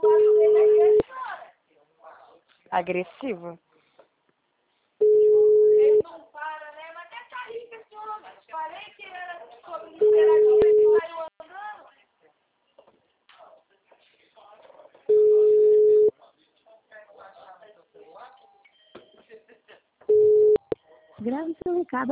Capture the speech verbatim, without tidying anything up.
Agressivo. Ele não para, né? Mas até tá aí, pessoal. Falei que era sobre literatura e saiu andando. Grave seu recado.